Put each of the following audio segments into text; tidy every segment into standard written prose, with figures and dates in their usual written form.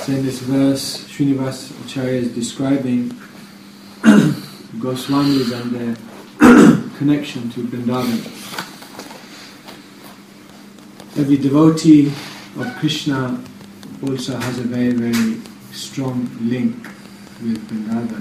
So in this verse, Srinivas Acharya is describing Goswamis and their connection to Vrindavan. Every devotee of Krishna also has a very, very strong link with Vrindavan.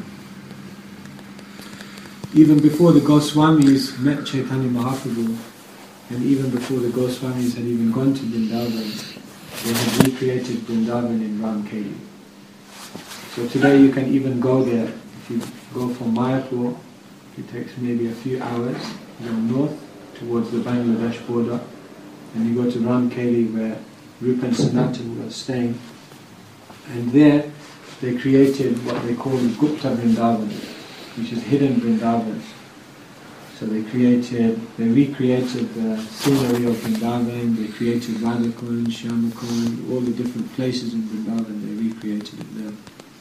Even before the Goswamis met Chaitanya Mahaprabhu, and even before the Goswamis had even gone to Vrindavan, they had recreated Vrindavan in Ramkeli. So today you can even go there. If you go from Mayapur, it takes maybe a few hours, you go north towards the Bangladesh border, and you go to Ramkeli where Rupa and Sanatan were staying. And there they created what they call Gupta Vrindavan, which is hidden Vrindavan. So they recreated the scenery of Vrindavan, they created Radhakund, Shyamakund, all the different places in Vrindavan, they recreated it there.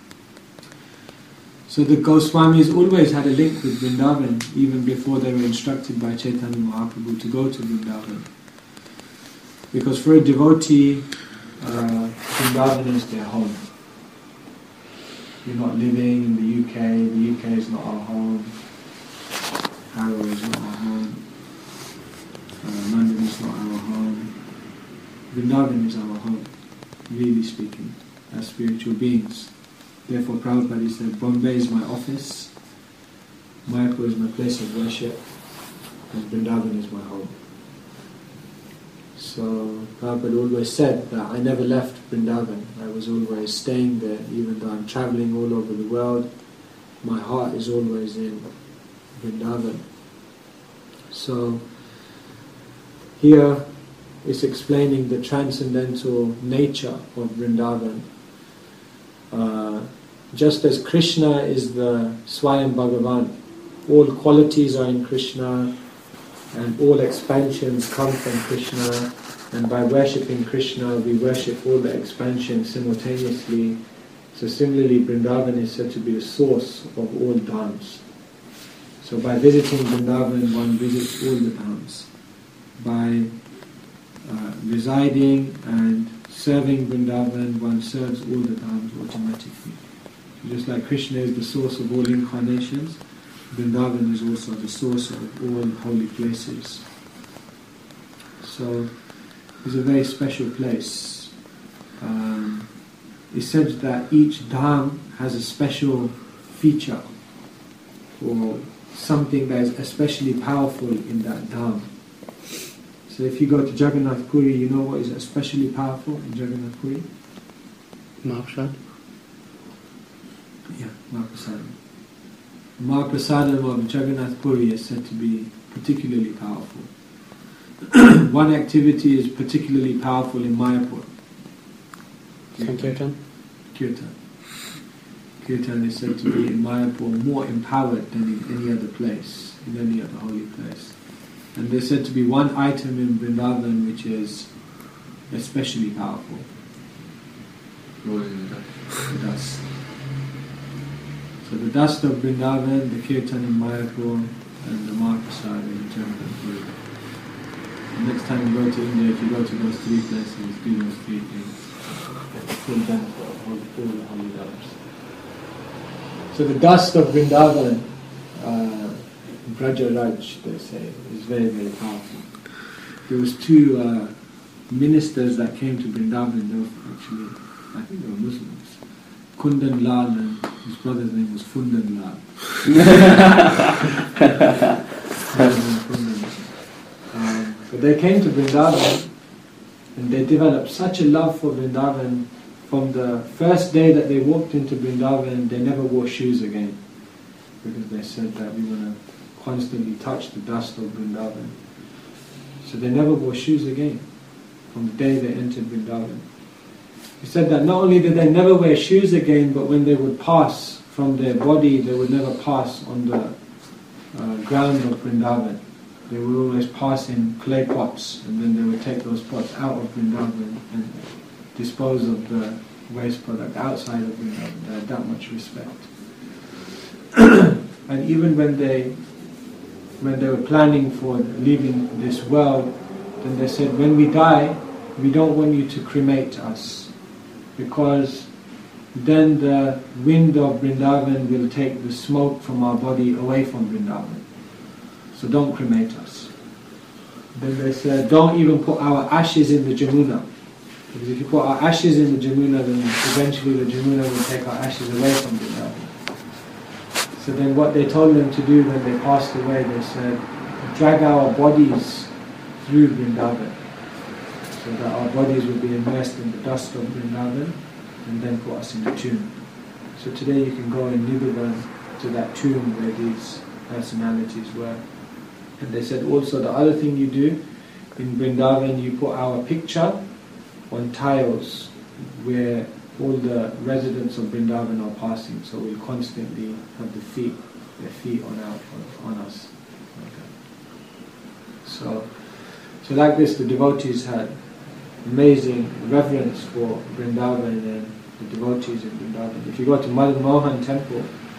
So the Goswamis always had a link with Vrindavan, even before they were instructed by Chaitanya Mahaprabhu to go to Vrindavan. Because for a devotee, Vrindavan is their home. You're not living in the UK is not our home, Harrow is not our home, London is not our home. Vrindavan is our home, really speaking, as spiritual beings. Therefore Prabhupada said, Bombay is my office, Mayapur is my place of worship, and Vrindavan is my home. So Prabhupada always said that I never left Vrindavan. I was always staying there, even though I'm travelling all over the world. My heart is always in Vrindavan. So here is explaining the transcendental nature of Vrindavan. Just as Krishna is the Swayam Bhagavan, all qualities are in Krishna, and all expansions come from Krishna, and by worshipping Krishna we worship all the expansions simultaneously. So similarly Vrindavan is said to be a source of all dhams. So by visiting Vrindavan one visits all the dhams. By residing and serving Vrindavan one serves all the dhams automatically. So just like Krishna is the source of all incarnations, Vrindavan is also the source of all holy places. So it's a very special place. It's said that each dham has a special feature or something that is especially powerful in that dham. So if you go to Jagannath Puri, you know what is especially powerful in Jagannath Puri? Mahaprasad? Yeah, Mahaprasadam. Mahaprasadam of Jagannath Puri is said to be particularly powerful. One activity is particularly powerful in Mayapur. Sankirtan? Kirtan. Kirtan is said to be in Mayapur more empowered than in any other place, in any other holy place. And there's said to be one item in Vrindavan which is especially powerful. The dust. So the dust of Vrindavan, the Kirtan in Mayapur, and the Mahaprasad in Jagannath Puri. Next time you go to India, if you go to those three places, do those three things. Get the full benefit of all the holy dhams. So the dust of Vrindavan, Brajaraj, they say, is very, very powerful. There was two ministers that came to Vrindavan. They were actually, I think they were Muslims. Kundan Lal, and his brother's name was Fundan Lal. But they came to Vrindavan, and they developed such a love for Vrindavan. From the first day that they walked into Vrindavan, they never wore shoes again, because they said that we want to constantly touch the dust of Vrindavan. So they never wore shoes again from the day they entered Vrindavan. He said that not only did they never wear shoes again, but when they would pass from their body, they would never pass on the ground of Vrindavan. They would always pass in clay pots, and then they would take those pots out of Vrindavan and dispose of the waste product outside of Vrindavan. They had that much respect. And even when they were planning for leaving this world, then they said, when we die, we don't want you to cremate us, because then the wind of Vrindavan will take the smoke from our body away from Vrindavan. So don't cremate us. Then they said, don't even put our ashes in the Jamuna. Because if you put our ashes in the Jamuna, then eventually the Jamuna will take our ashes away from Vrindavan. So then what they told them to do when they passed away, they said, drag our bodies through Vrindavan, so that our bodies will be immersed in the dust of Vrindavan, and then put us in the tomb. So today you can go in Nidhuvan to that tomb where these personalities were. And they said also the other thing you do in Vrindavan, you put our picture on tiles where all the residents of Vrindavan are passing, so we'll constantly have their feet on us. So like this, the devotees had amazing reverence for Vrindavan and the devotees in Vrindavan. If you go to Madan Mohan temple,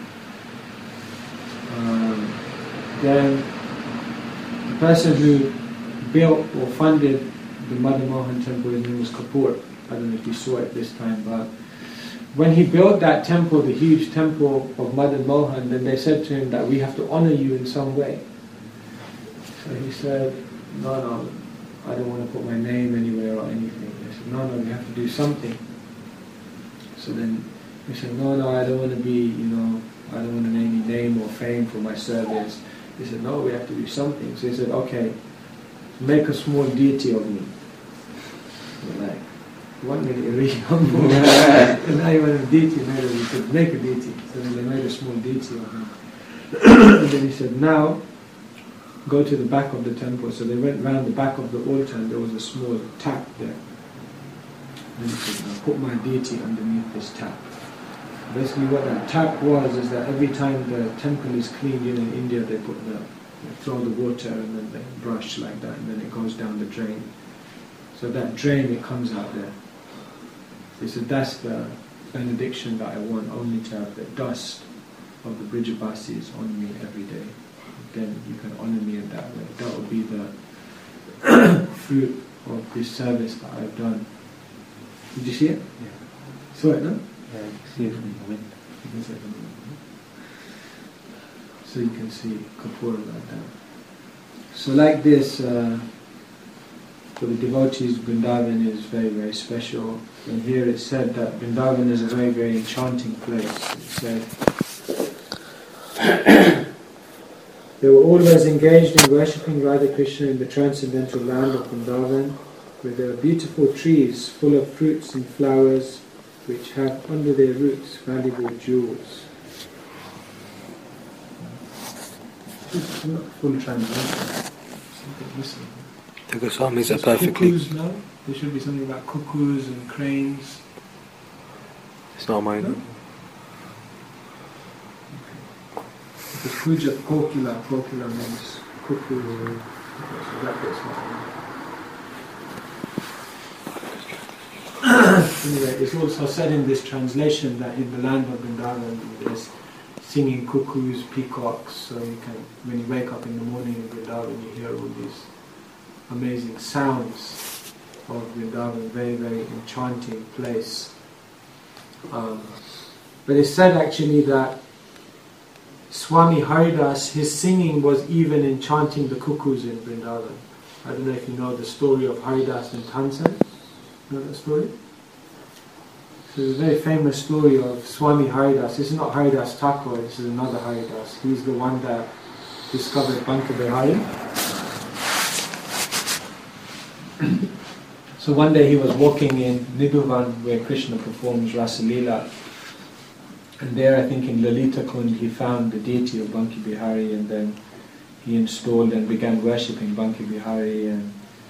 then the person who built or funded the Madan Mohan temple, his name was Kapoor. I don't know if you saw it this time, but when he built that temple, the huge temple of Madan Mohan, then they said to him that we have to honor you in some way. So he said, no, I don't want to put my name anywhere or anything. They said, no, we have to do something. So then he said, no, I don't want to be, I don't want any name or fame for my service. He said, no, we have to do something. So he said, okay, make a small deity of me. We're like, 1 minute, you're really humble. And now you want a deity, he said, make a deity. So then they made a small deity of him. And then he said, now, go to the back of the temple. So they went round the back of the altar and there was a small tap there. And he said, now put my deity underneath this tap. Basically what that tap was is that every time the temple is cleaned in India, they throw the water and then they brush like that and then it goes down the drain. So that drain, it comes out there. So he said, that's the benediction that I want, only to have the dust of the Brijabasis on me every day. Then you can honor me in that way. That will be the fruit of this service that I've done. Did you see it? Yeah. Saw it, no? Yeah, you see it from the wind. You can see it from the wind. So you can see Kapoor like that. So like this, for the devotees, Vrindavan is very, very special. And here it said that Vrindavan is a very, very enchanting place. It said, they were always engaged in worshipping Radha Krishna in the transcendental land of Vrindavan, where there are beautiful trees full of fruits and flowers, which have under their roots valuable jewels. It's not full translation. Something missing. The Goswamis are perfectly... Cuckoos, no? There should be something about cuckoos and cranes. It's not mine. No? The Puja Kokila means cuckoo. So that bit's not anyway, it's also said in this translation that in the land of Vrindavan there's singing cuckoos, peacocks, so you can, when you wake up in the morning in Vrindavan, you hear all these amazing sounds of Vrindavan, very, very enchanting place. But it's said actually that Swami Haridas, his singing was even enchanting the cuckoos in Vrindavan. I don't know if you know the story of Haridas and Tansen. You know that story? So it's a very famous story of Swami Haridas. This is not Haridas Thakur, this is another Haridas. He's the one that discovered Banka Bihari. So one day he was walking in Nidhuvan where Krishna performs Rasa Leela. And there, I think in Lalita Kund, he found the deity of Banki Bihari, and then he installed and began worshipping Banki Bihari. And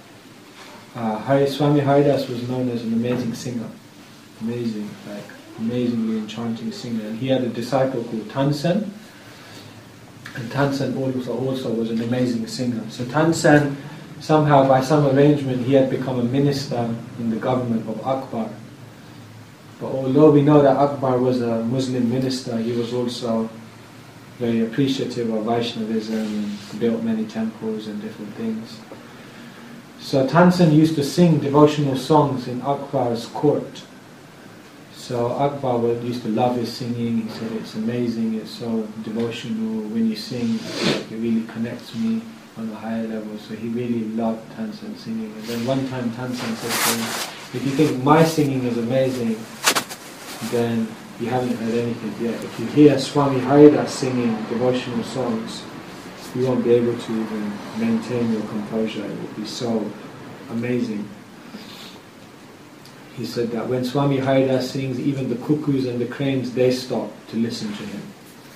Swami Haridas was known as an amazing singer, amazingly enchanting singer. And he had a disciple called Tansen, and Tansen also was an amazing singer. So Tansen, somehow by some arrangement, he had become a minister in the government of Akbar. But although we know that Akbar was a Muslim minister, he was also very appreciative of Vaishnavism and built many temples and different things. So Tansen used to sing devotional songs in Akbar's court. So Akbar used to love his singing. He said it's amazing, it's so devotional. When you sing, it really connects me on a higher level. So he really loved Tansen singing. And then one time Tansen said to him, if you think my singing is amazing, then you haven't heard anything yet. If you hear Swami Haridas singing devotional songs, you won't be able to even maintain your composure. It will be so amazing. He said that when Swami Haridas sings, even the cuckoos and the cranes, they stop to listen to him.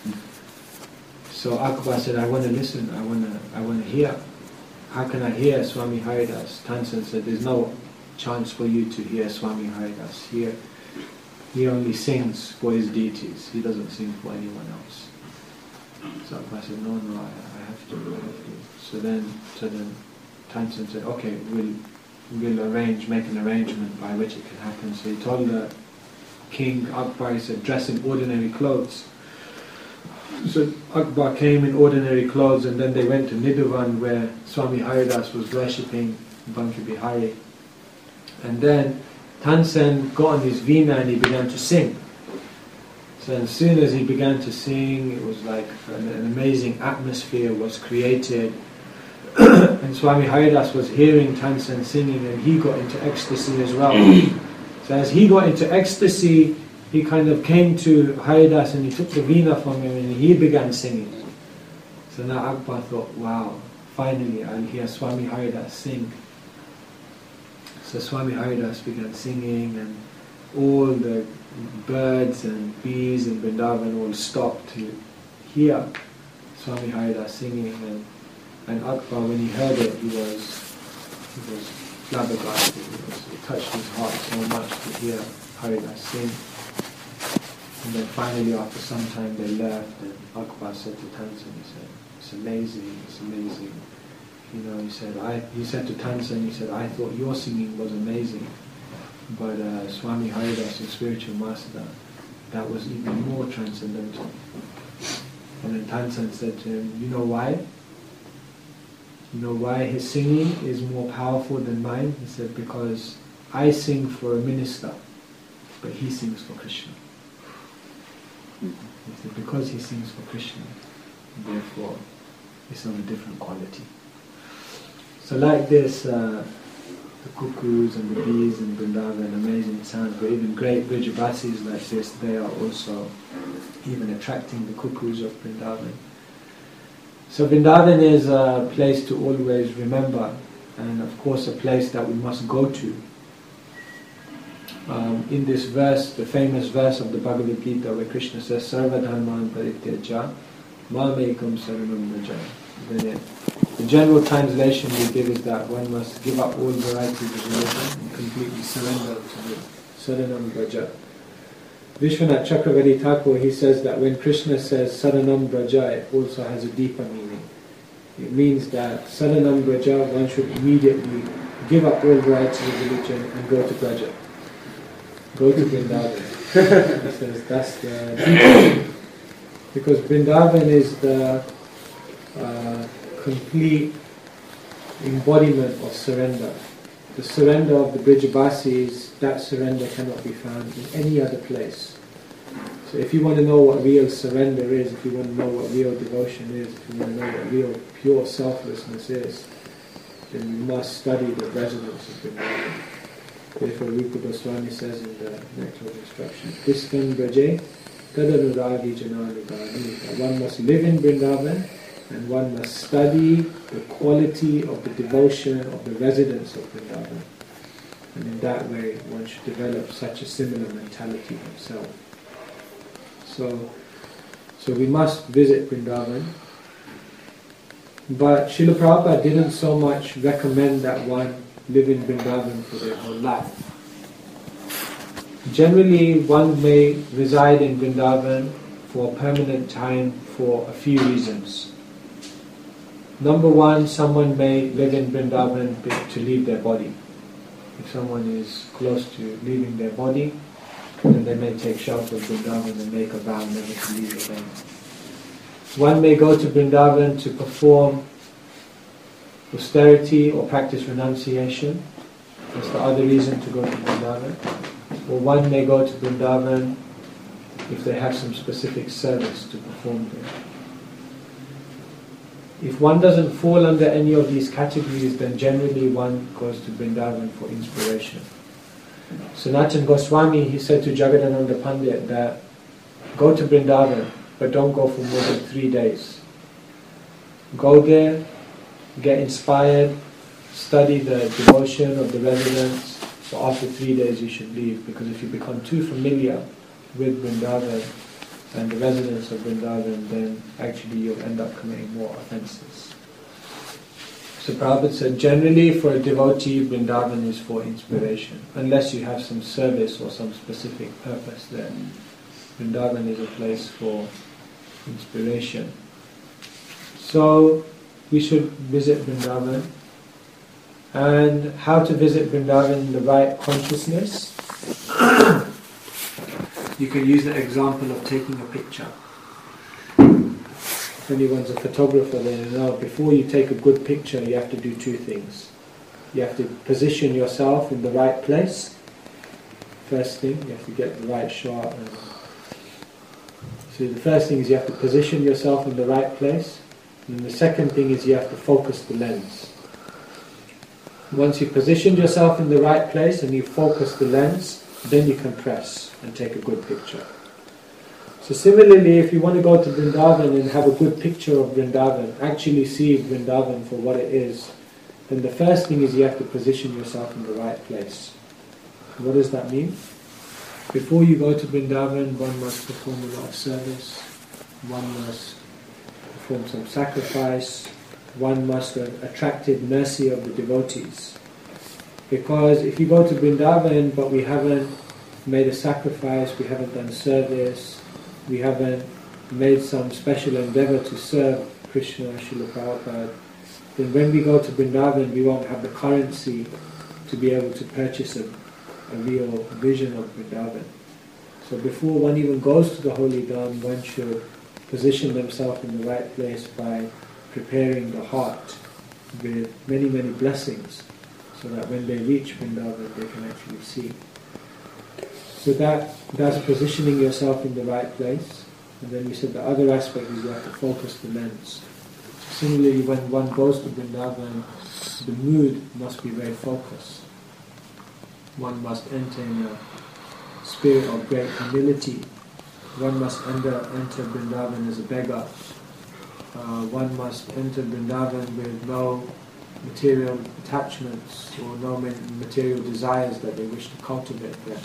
So Akbar said, I want to listen, I want to hear. How can I hear Swami Haridas? Tansen said, there's no chance for you to hear Swami Haridas. He only sings for his deities. He doesn't sing for anyone else. So Akbar said, no, I have to. So then Tansen said, okay, we'll make an arrangement by which it can happen. So he told the king, Akbar, he said, dress in ordinary clothes. So Akbar came in ordinary clothes, and then they went to Nidhavan where Swami Haridas was worshipping Banki Bihari. And then Tansen got on his veena and he began to sing. So as soon as he began to sing, it was like an amazing atmosphere was created. And Swami Haridas was hearing Tansen singing, and he got into ecstasy as well. So as he got into ecstasy, he kind of came to Haridas and he took the veena from him and he began singing. So now Akbar thought, wow, finally I'll hear Swami Haridas sing. So Swami Haridas began singing, and all the birds and bees in Vrindavan all stopped to hear Swami Haridas singing. And Akbar, when he heard it, he was flabbergasted. It touched his heart so much to hear Haridas sing. And then finally, after some time, they left, and Akbar said to Tansen, he said, it's amazing. You know, he said to Tansen, he said, I thought your singing was amazing, but Swami Haridas, the spiritual master, that was even more transcendental. And then Tansen said to him, you know why? You know why his singing is more powerful than mine? He said, because I sing for a minister, but he sings for Krishna. He said, because he sings for Krishna, therefore it's of a different quality. So like this, the cuckoos and the bees in Vrindavan, amazing sounds, but even great Vrijabasis like this, they are also even attracting the cuckoos of Vrindavan. So Vrindavan is a place to always remember, and of course a place that we must go to. In this verse, the famous verse of the Bhagavad Gita, where Krishna says, Sarva dharman parityaja mamekam saranam vraja. The general translation we give is that one must give up all varieties of religion and completely surrender to the saranam vraja. Vishwanath Chakravarti Thakur, he says that when Krishna says Saranam Braja, it also has a deeper meaning. It means that Saranam Braja, one should immediately give up all varieties of religion and go to Braja. Go to Vrindavan. He says that's the deeper meaning. Because Vrindavan is the complete embodiment of surrender. The surrender of the Vrijabasis, that surrender cannot be found in any other place. So if you want to know what real surrender is, if you want to know what real devotion is, if you want to know what real pure selflessness is, then you must study the residence of Vrindavan. Therefore Rupa Goswami says in the Nectar of Instruction, Tiskan Braje Tadanuragi Jananugani, that one must live in Vrindavan and one must study the quality of the devotion of the residents of Vrindavan. And in that way one should develop such a similar mentality himself. So we must visit Vrindavan. But Srila Prabhupada didn't so much recommend that one live in Vrindavan for their whole life. Generally one may reside in Vrindavan for a permanent time for a few reasons. Number one, someone may live in Vrindavan to leave their body. If someone is close to leaving their body, then they may take shelter of Vrindavan and make a vow never to leave again. One may go to Vrindavan to perform austerity or practice renunciation. That's the other reason to go to Vrindavan. or one may go to Vrindavan if they have some specific service to perform there. If one doesn't fall under any of these categories, then generally one goes to Vrindavan for inspiration. Sanatana Goswami, he said to Jagadananda Pandit that go to Vrindavan, but don't go for more than 3 days. Go there, get inspired, study the devotion of the residents, but after 3 days you should leave, because if you become too familiar with Vrindavan and the residents of Vrindavan, then actually you'll end up committing more offences. So Prabhupada said, generally for a devotee, Vrindavan is for inspiration, unless you have some service or some specific purpose there. Vrindavan is a place for inspiration. So we should visit Vrindavan. And how to visit Vrindavan in the right consciousness? You can use the example of taking a picture. If anyone's a photographer, then you know before you take a good picture you have to do 2 things. You have to position yourself in the right place. First thing, you have to get the right shot. So the first thing is you have to position yourself in the right place. And the second thing is you have to focus the lens. Once you position yourself in the right place and you focus the lens, then you can press and take a good picture. So similarly, if you want to go to Vrindavan and have a good picture of Vrindavan, actually see Vrindavan for what it is, then the first thing is you have to position yourself in the right place. What does that mean? Before you go to Vrindavan, one must perform a lot of service, one must perform some sacrifice, one must attract the mercy of the devotees. Because if you go to Vrindavan but we haven't made a sacrifice, we haven't done service, we haven't made some special endeavour to serve Krishna, Srila Prabhupada, then when we go to Vrindavan we won't have the currency to be able to purchase a real vision of Vrindavan. So before one even goes to the Holy Dham, one should position themselves in the right place by preparing the heart with many, many blessings, so that when they reach Vrindavan they can actually see. So that's positioning yourself in the right place. And then we said the other aspect is you have to focus the lens. So similarly, when one goes to Vrindavan, the mood must be very focused. One must enter in a spirit of great humility. One must enter Vrindavan as a beggar. One must enter Vrindavan with no material attachments or no material desires that they wish to cultivate there.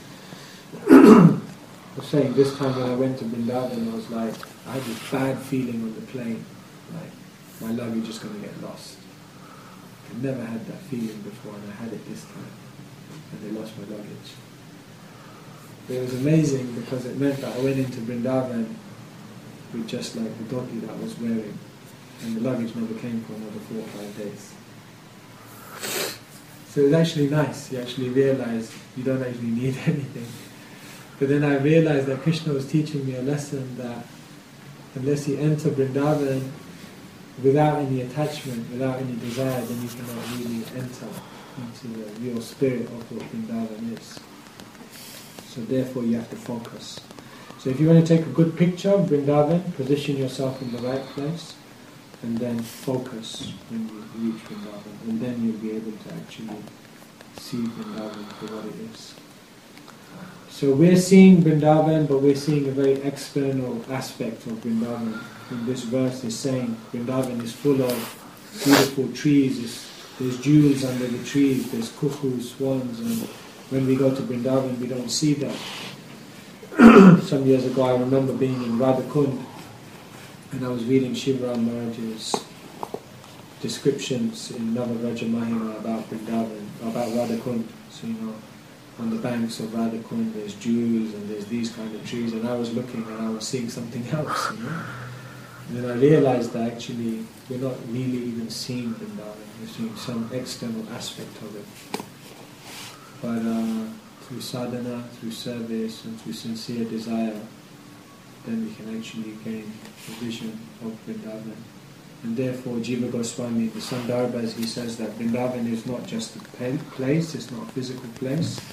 I was saying this time when I went to Vrindavan, I was like, I had this bad feeling on the plane, like my luggage is going to get lost. I've never had that feeling before, and I had it this time, and they lost my luggage. But it was amazing because it meant that I went into Vrindavan with just like the dhoti that I was wearing, and the luggage never came for another 4 or 5 days. So it was actually nice. You actually realize you don't actually need anything. But then I realized that Krishna was teaching me a lesson that unless you enter Vrindavan without any attachment, without any desire, then you cannot really enter into the real spirit of what Vrindavan is. So therefore you have to focus. So if you want to take a good picture of Vrindavan, position yourself in the right place, and then focus when you reach Vrindavan, and then you'll be able to actually see Vrindavan for what it is. So we're seeing Vrindavan, but we're seeing a very external aspect of Vrindavan. In this verse is saying Vrindavan is full of beautiful trees, there's jewels under the trees, there's cuckoos, swans, and when we go to Vrindavan we don't see that. Some years ago I remember being in Radhakund, and I was reading Shivaram Maharaj's descriptions in Navaraja Mahima about Vrindavan, about Radhakund. So on the banks of Radhakund there's jewels and there's these kind of trees, and I was looking and I was seeing something else, And then I realized that actually we're not really even seeing Vrindavan, we're seeing some external aspect of it. But through sadhana, through service and through sincere desire, then we can actually gain a vision of Vrindavan. And therefore Jiva Goswami, the Sandarbhas, he says that Vrindavan is not just a place, it's not a physical place,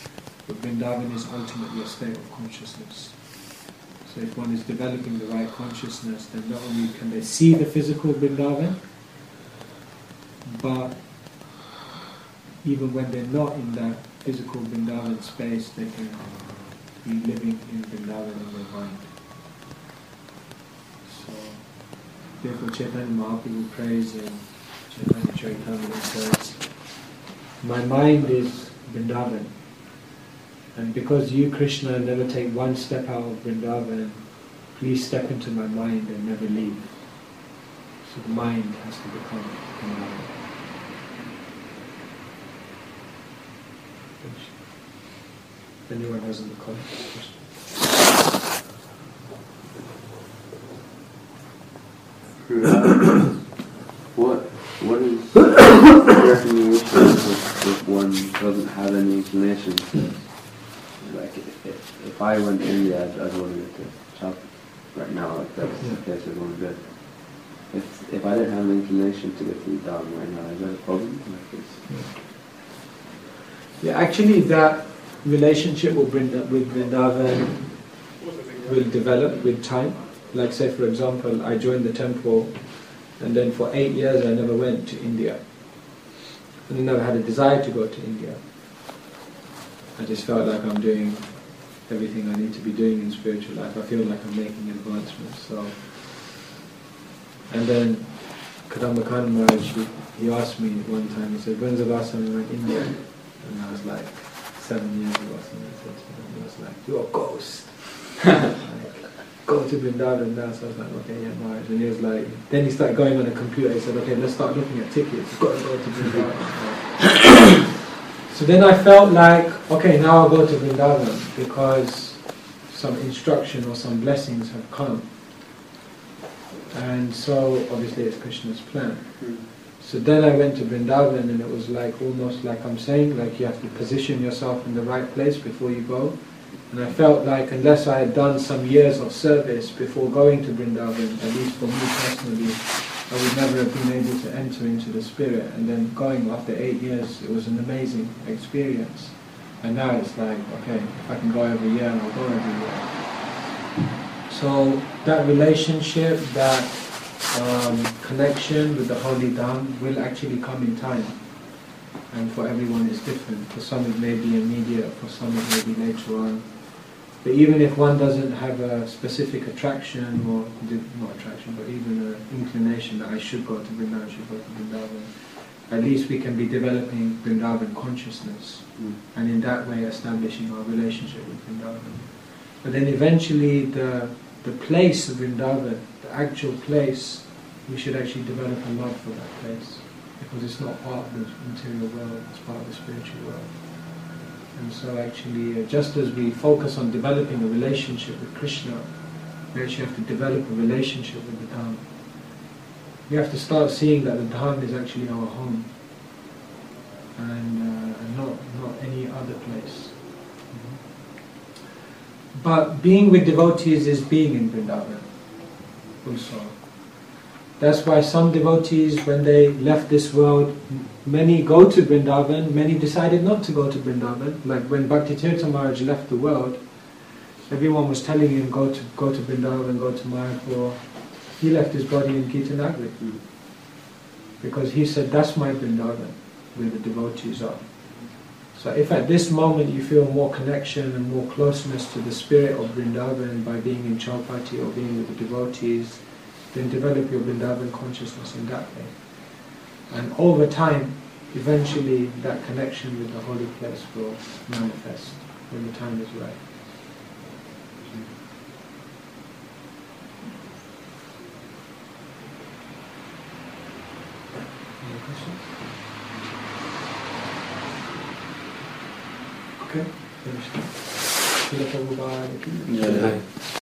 but Vrindavan is ultimately a state of consciousness. So if one is developing the right consciousness, then not only can they see the physical Vrindavan, but even when they're not in that physical Vrindavan space, they can be living in Vrindavan in their mind. So, therefore Chaitanya Mahaprabhu prays in Chaitanya Charitamrita says, my mind is Vrindavan, and because you, Krishna, never take one step out of Vrindavan, please step into my mind and never leave. So the mind has to become Vrindavan. If anyone has any questions? What is the recommendation if one doesn't have any inclination to, like, if I went to India, I'd want to go to shop right now, like that's the place I'd want to go. If I didn't have an inclination to go to Vrindavan right now, is that a problem? Like Yeah, actually that relationship with Vrindavan will develop with time. Like say for example, I joined the temple and then for 8 years I never went to India. And I never had a desire to go to India. I just felt like I'm doing everything I need to be doing in spiritual life. I feel like I'm making advancements. So, and then Kadambakana Maharaj, he asked me one time, he said, when's the last time you went to India? And I was like, 7 years ago or something. He was like, you're a ghost. Go to Vrindavan now. So I was like, okay, yeah, Maharaj. And he was like, then he started going on a computer. He said, okay, let's start looking at tickets. You've got to go to Vrindavan. So then I felt like, okay, now I'll go to Vrindavan because some instruction or some blessings have come. And so obviously it's Krishna's plan. So then I went to Vrindavan and it was like almost like I'm saying, like you have to position yourself in the right place before you go. And I felt like unless I had done some years of service before going to Vrindavan, at least for me personally, I would never have been able to enter into the spirit. And then going after 8 years, it was an amazing experience. And now it's like, okay, if I can go every year, I'll go every year. So that relationship, that connection with the Holy Dham will actually come in time. And for everyone it's different. For some it may be immediate, for some it may be later on. But even if one doesn't have a specific attraction, or not attraction, but even an inclination that I should go to Vrindavan, at least we can be developing Vrindavan consciousness, and in that way establishing our relationship with Vrindavan. But then eventually the place of Vrindavan, the actual place, we should actually develop a love for that place, because it's not part of the material world, it's part of the spiritual world. And so actually, just as we focus on developing a relationship with Krishna, we actually have to develop a relationship with the Dham. We have to start seeing that the Dham is actually our home, and not any other place. But being with devotees is being in Vrindavan also. That's why some devotees, when they left this world, many go to Vrindavan, many decided not to go to Vrindavan. Like when Bhakti Tirtha Maharaj left the world, everyone was telling him, go to Vrindavan, go to Mayapur. He left his body in Kirtanagri. Because he said, that's my Vrindavan, where the devotees are. So if at this moment you feel more connection and more closeness to the spirit of Vrindavan by being in Chowpatty or being with the devotees, then develop your Vrindavan consciousness in that way. And over time, eventually that connection with the holy place will manifest when the time is right. Any questions? Okay, finished. Yeah.